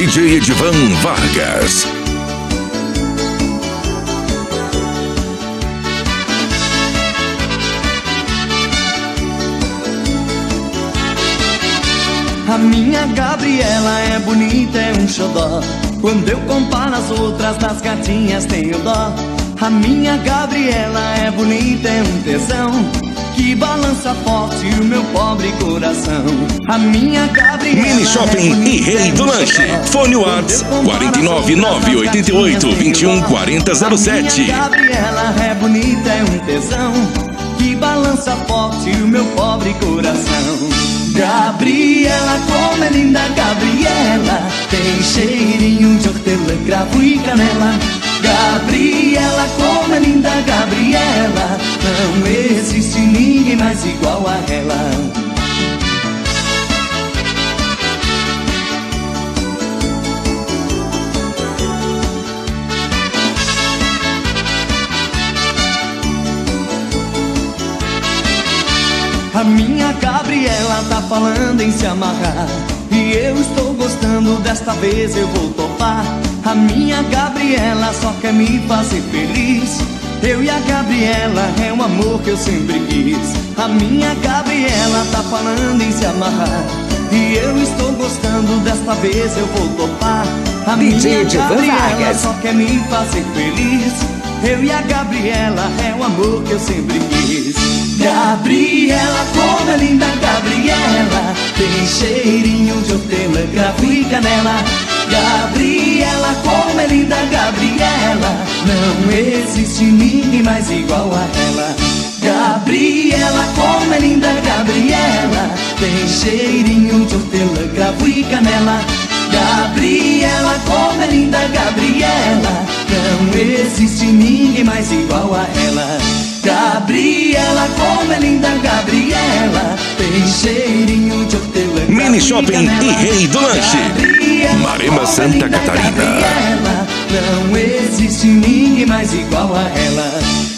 DJ Edivan Vargas. A minha Gabriela é bonita, é um xodó. Quando eu comparo as outras, das gatinhas tenho dó. A minha Gabriela é bonita, é um tesão que balança forte o meu pobre coração. A minha Gabriela Mini Shopping é bonita, e Rei do Lanche. Fone Whats 49988214007. A minha Gabriela é bonita, é um tesão que balança forte o meu pobre coração. Gabriela, como é linda, Gabriela, tem cheirinho de hortelã, cravo e canela. Gabriela, como é linda, Gabriela, não existe ninguém mais igual a ela. A minha Gabriela tá falando em se amarrar e eu estou gostando, desta vez eu vou topar. A minha Gabriela só quer me fazer feliz. Eu e a Gabriela é um amor que eu sempre quis. A minha Gabriela tá falando em se amarrar e eu estou gostando, desta vez eu vou topar. A minha Gabriela só quer me fazer feliz. Eu e a Gabriela é um amor que eu sempre quis. Gabriela, como é linda, Gabriela, tem cheirinho de hortelã, cravo e canela. Gabriela, como é linda, Gabriela, não existe ninguém mais igual a ela. Gabriela, como é linda, Gabriela, tem cheirinho de hortelã, cravo e canela. Gabriela, como é linda, Gabriela, não existe ninguém mais igual a ela. Gabriela, como é linda, Gabriela, tem cheirinho de hortelã. Mini Shopping e Rei do Lanche. Marema, Santa Catarina. Gabriela, não existe ninguém mais igual a ela.